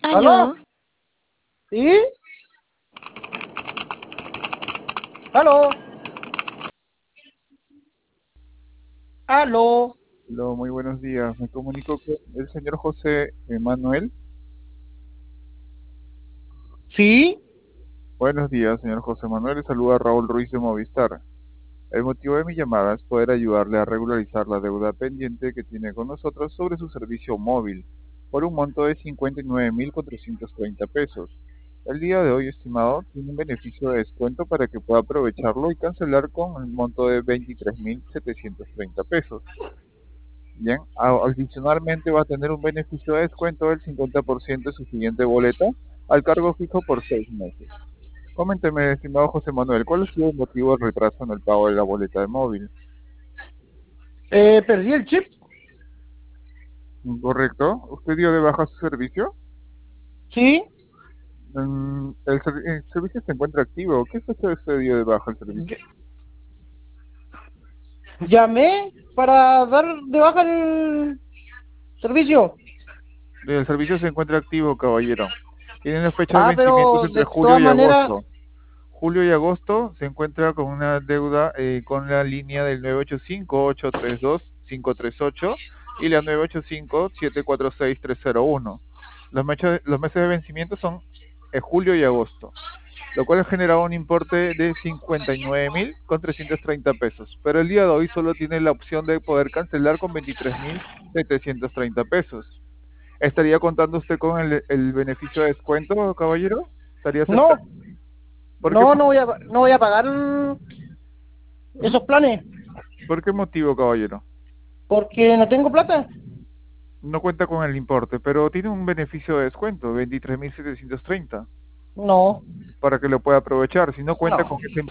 ¿Aló? ¿Aló? ¿Sí? ¿Aló? ¿Aló? Hola, muy buenos días. Me comunico con el señor José Manuel. ¿Sí? Buenos días, señor José Manuel. Le saluda Raúl Ruiz de Movistar. El motivo de mi llamada es poder ayudarle a regularizar la deuda pendiente que tiene con nosotros sobre su servicio móvil por un monto de 59.430 pesos. El día de hoy, estimado, tiene un beneficio de descuento para que pueda aprovecharlo y cancelar con el monto de 23.730 pesos. Bien, adicionalmente va a tener un beneficio de descuento del 50% de su siguiente boleta al cargo fijo por 6 meses. Coménteme, estimado José Manuel, ¿cuál ha sido el motivo del retraso en el pago de la boleta de móvil? Perdí el chip. ¿Correcto? ¿Usted dio de baja su servicio? ¿Sí? El servicio se encuentra activo. ¿Qué fecha usted dio de baja el servicio? Ll- Llamé para dar de baja el servicio. El servicio se encuentra activo, caballero. Tiene una fecha de Ah, vencimientos pero entre de julio todas y maneras, agosto. Julio y agosto se encuentra con una deuda con la línea del 985-832-538 y la 985-746-301. Los meses de vencimiento son julio y agosto, lo cual ha generado un importe de 59.330 pesos. Pero el día de hoy solo tiene la opción de poder cancelar con 23.730 pesos. ¿Estaría contando usted con el beneficio de descuento, caballero? ¿Estaría aceptando? no, ¿Por qué, no voy a pagar ¿Mm? esos planes ¿Por qué motivo, caballero? porque no tengo plata. No cuenta con el importe, pero tiene un beneficio de descuento, 23.730, No, para que lo pueda aprovechar. Si no cuenta con no. ese